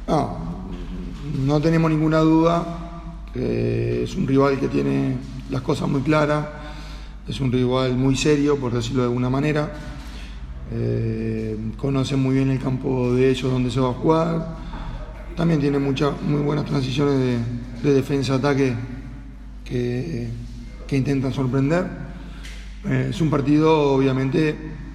No, no tenemos ninguna duda que es un rival que tiene las cosas muy claras, es un rival muy serio, por decirlo de alguna manera. Conoce muy bien el campo de ellos donde se va a jugar. También tiene muy buenas transiciones de defensa-ataque que intentan sorprender. Es un partido, obviamente,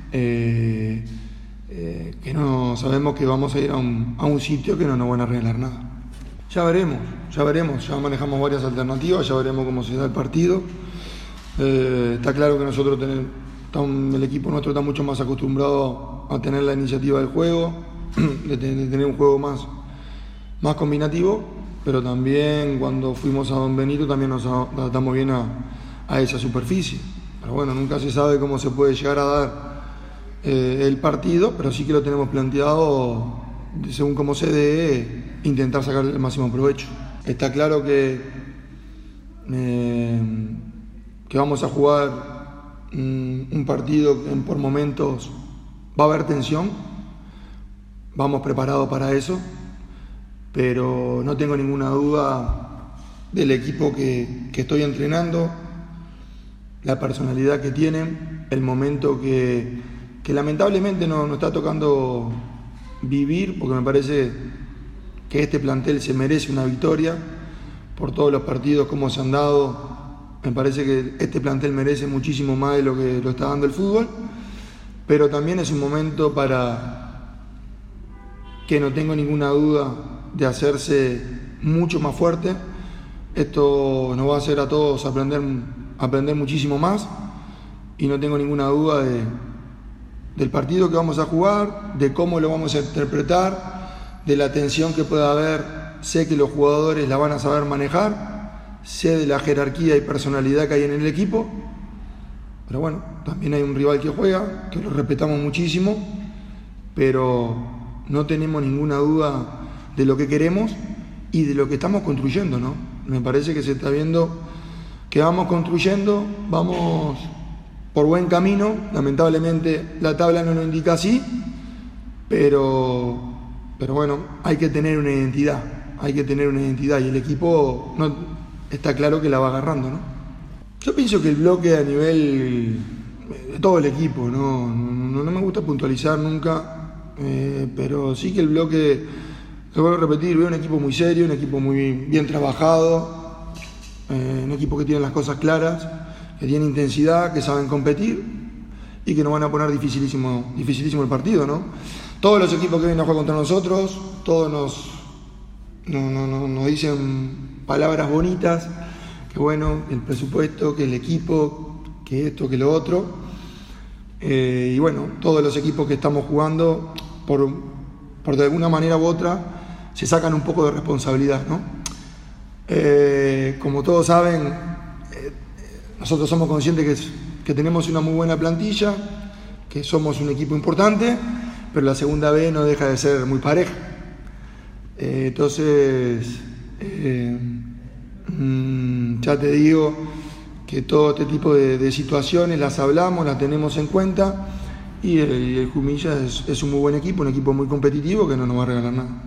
que no sabemos que vamos a ir a un sitio que no nos van a arreglar nada. Ya veremos, ya manejamos varias alternativas, ya veremos cómo se da el partido. Está claro que nosotros el equipo nuestro está mucho más acostumbrado a tener la iniciativa del juego, de tener un juego más combinativo, pero también cuando fuimos a Don Benito también nos adaptamos bien a esa superficie. Pero bueno, nunca se sabe cómo se puede llegar a dar el partido, pero sí que lo tenemos planteado según cómo se dé, intentar sacar el máximo provecho. Está claro que vamos a jugar un partido que por momentos va a haber tensión, vamos preparados para eso, pero no tengo ninguna duda del equipo que estoy entrenando, la personalidad que tienen, el momento que lamentablemente no está tocando vivir, porque me parece que este plantel se merece una victoria por todos los partidos como se han dado. Me parece que este plantel merece muchísimo más de lo que lo está dando el fútbol, pero también es un momento para que no tengo ninguna duda de hacerse mucho más fuerte. Esto nos va a hacer a todos aprender muchísimo más, y no tengo ninguna duda del partido que vamos a jugar, de cómo lo vamos a interpretar, de la tensión que pueda haber. Sé que los jugadores la van a saber manejar, sé de la jerarquía y personalidad que hay en el equipo, pero bueno, también hay un rival que juega, que lo respetamos muchísimo, pero no tenemos ninguna duda de lo que queremos y de lo que estamos construyendo, ¿no? Me parece que se está viendo que vamos construyendo, vamos por buen camino. Lamentablemente la tabla no lo indica así, pero bueno, hay que tener una identidad, y el equipo está claro que la va agarrando, ¿no? Yo pienso que el bloque a nivel de todo el equipo, no me gusta puntualizar nunca, pero sí que el bloque, lo vuelvo a repetir, veo un equipo muy serio, un equipo muy bien trabajado, un equipo que tiene las cosas claras, que tiene intensidad, que saben competir y que nos van a poner dificilísimo el partido, ¿no? Todos los equipos que vienen a jugar contra nosotros, todos nos dicen palabras bonitas, que bueno, el presupuesto, que el equipo, que esto, que lo otro, y bueno, todos los equipos que estamos jugando, por de alguna manera u otra, se sacan un poco de responsabilidad, ¿no? Como todos saben, nosotros somos conscientes que tenemos una muy buena plantilla, que somos un equipo importante, pero la segunda B no deja de ser muy pareja. Entonces, ya te digo que todo este tipo de situaciones las hablamos, las tenemos en cuenta, y el Jumilla es un muy buen equipo, un equipo muy competitivo que no nos va a regalar nada.